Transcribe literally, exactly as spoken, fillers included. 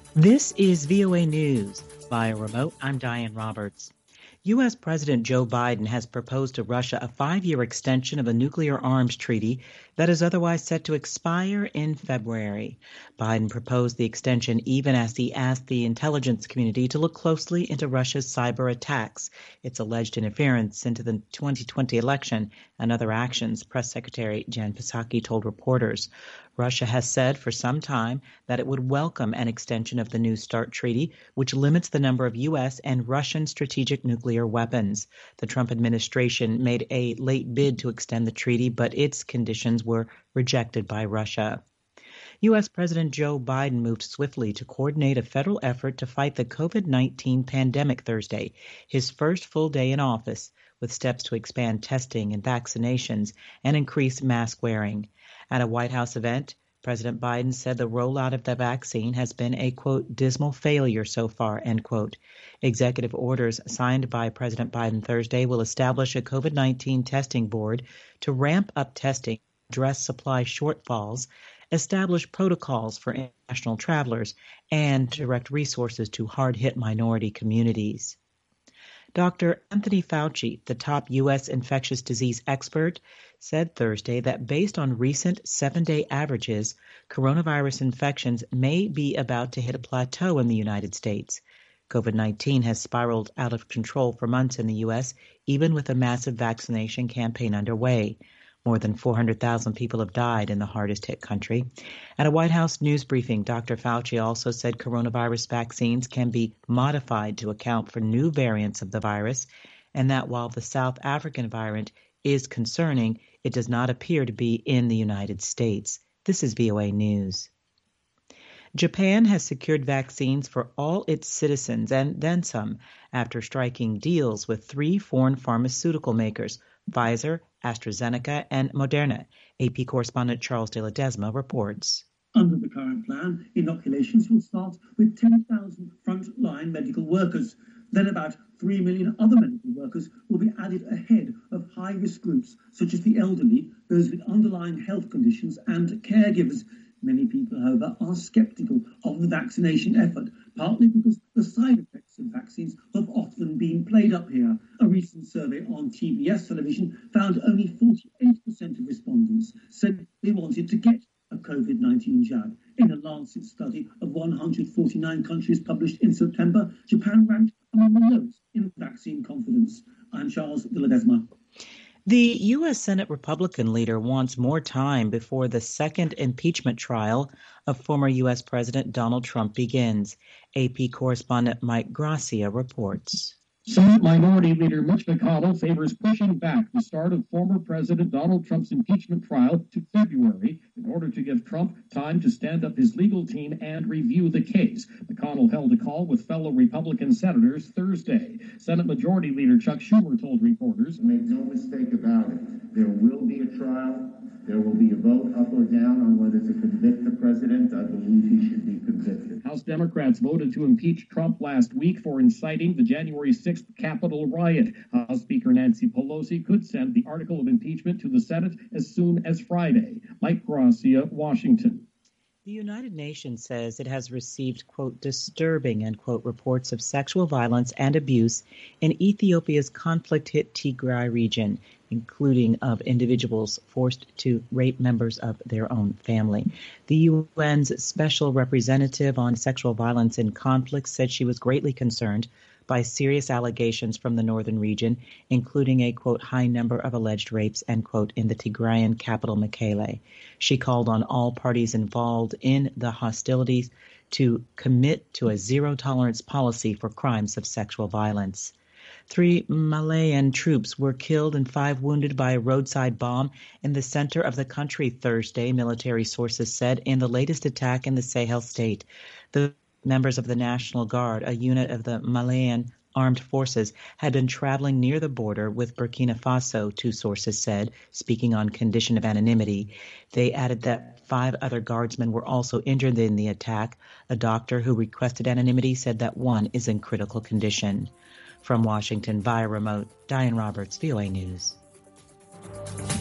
This is V O A News. Via remote, I'm Diane Roberts. U S. President Joe Biden has proposed to Russia a five-year extension of a nuclear arms treaty that is otherwise set to expire in February. Biden proposed the extension even as he asked the intelligence community to look closely into Russia's cyber attacks, its alleged interference into the twenty twenty election, and other actions, Press Secretary Jen Psaki told reporters. Russia has said for some time that it would welcome an extension of the New START treaty, which limits the number of U S and Russian strategic nuclear weapons. The Trump administration made a late bid to extend the treaty, but its conditions were rejected by Russia. U S. President Joe Biden moved swiftly to coordinate a federal effort to fight the COVID nineteen pandemic Thursday, his first full day in office, with steps to expand testing and vaccinations and increase mask wearing. At a White House event, President Biden said the rollout of the vaccine has been a, quote, dismal failure so far, end quote. Executive orders signed by President Biden Thursday will establish a COVID nineteen testing board to ramp up testing, address supply shortfalls, establish protocols for international travelers, and direct resources to hard-hit minority communities. Doctor Anthony Fauci, the top U S infectious disease expert, said Thursday that based on recent seven-day averages, coronavirus infections may be about to hit a plateau in the United States. COVID nineteen has spiraled out of control for months in the U S, even with a massive vaccination campaign underway. More than four hundred thousand people have died in the hardest-hit country. At a White House news briefing, Doctor Fauci also said coronavirus vaccines can be modified to account for new variants of the virus, and that while the South African variant is concerning, it does not appear to be in the United States. This is V O A News. Japan has secured vaccines for all its citizens and then some after striking deals with three foreign pharmaceutical makers, Pfizer, AstraZeneca, and Moderna. A P correspondent Charles de Ledesma reports. Under the current plan, inoculations will start with ten thousand front-line medical workers. Then about three million other medical workers will be added ahead of high-risk groups, such as the elderly, those with underlying health conditions, and caregivers. Many people, however, are sceptical of the vaccination effort, partly because the side effects of vaccines have often been played up here. A recent survey on T B S television found only forty-eight percent of respondents said they wanted to get a COVID nineteen jab. In a Lancet study of one hundred forty-nine countries published in September, Japan ranked among the lowest in vaccine confidence. I'm Charles de Ledesma. The U S. Senate Republican leader wants more time before the second impeachment trial of former U S. President Donald Trump begins. A P correspondent Mike Gracia reports. Senate Minority Leader Mitch McConnell favors pushing back the start of former President Donald Trump's impeachment trial to February in order to give Trump time to stand up his legal team and review the case. McConnell held a call with fellow Republican senators Thursday. Senate Majority Leader Chuck Schumer told reporters, "Make no mistake about it, there will be a trial. There will be a vote up or down on whether to convict the president. I believe he should be convicted." House Democrats voted to impeach Trump last week for inciting the January sixth Capitol riot. House Speaker Nancy Pelosi could send the article of impeachment to the Senate as soon as Friday. Mike Gracia, Washington. The United Nations says it has received, quote, disturbing, end quote, reports of sexual violence and abuse in Ethiopia's conflict-hit Tigray region, including of individuals forced to rape members of their own family. The U N's Special Representative on Sexual Violence in Conflict said she was greatly concerned by serious allegations from the northern region, including a, quote, high number of alleged rapes, end quote, in the Tigrayan capital, Mekele. She called on all parties involved in the hostilities to commit to a zero-tolerance policy for crimes of sexual violence. Three Malayan troops were killed and five wounded by a roadside bomb in the center of the country Thursday, military sources said, in the latest attack in the Sahel state. The members of the National Guard, a unit of the Malayan armed forces, had been traveling near the border with Burkina Faso, two sources said, speaking on condition of anonymity. They added that five other guardsmen were also injured in the attack. A doctor who requested anonymity said that one is in critical condition. From Washington via remote, Diane Roberts, V O A News.